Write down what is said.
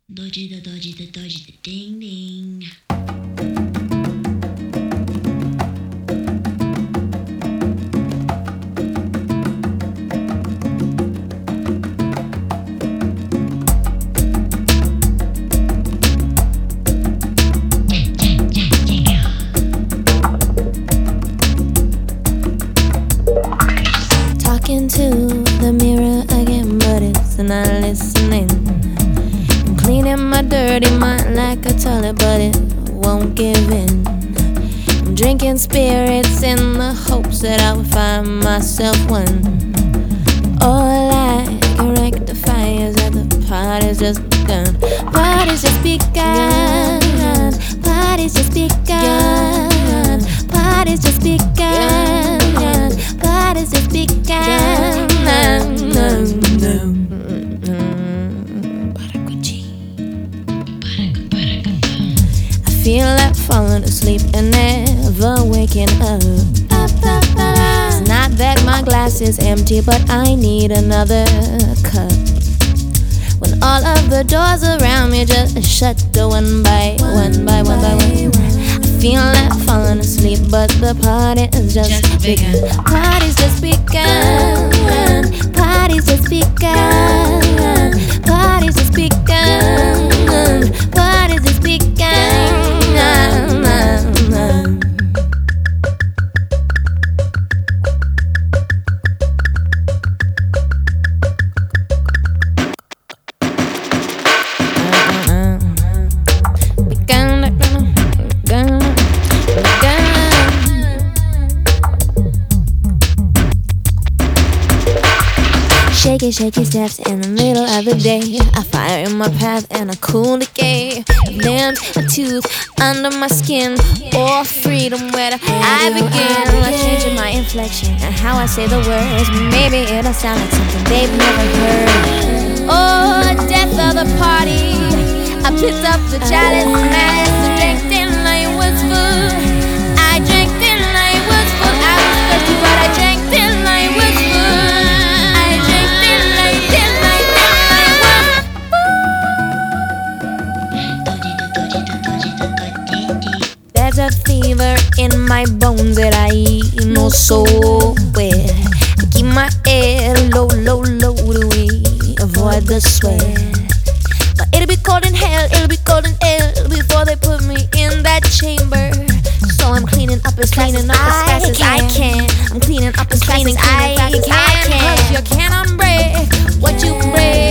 Dodgy the dodgy the dodgy the ding ding. Talking to the mirror again, but it's not listening. I'm cleaning my dirty mind like a toilet, but it won't give in. I'm drinking spirits in the hopes that I will find myself one. All I can rectify is that the party's just begun. Party's just begun. Party's just begun. Party's just begun. Party's just begun. I feel like falling asleep and never waking up. It's not that my glass is empty, but I need another cup. When all of the doors around me just shut one by one by one by one. I feel like falling asleep, but the party is just begun. Party's just begun. Party's just begun. Party's just begun. Party's just begun. Shaky, shaky steps in the middle of the day. I fire in my path and I cool decay. Land a tooth under my skin, or freedom where I begin. Like changing my inflection and how I say the words. Maybe it'll sound like something they've never heard. Oh, death of the party. I picked up the chalice mass, drank till I was full. I drank till I was full. I was thirsty, but I drank till I was full. There's a fever in my bones that I know so well. I keep my head low, low, low to avoid the sweat. But it'll be cold in hell, it'll be cold in hell before they put me in that chamber. So I'm cleaning up as fast as I can. I'm cleaning up as fast as I can. 'Cause you cannot break what you break.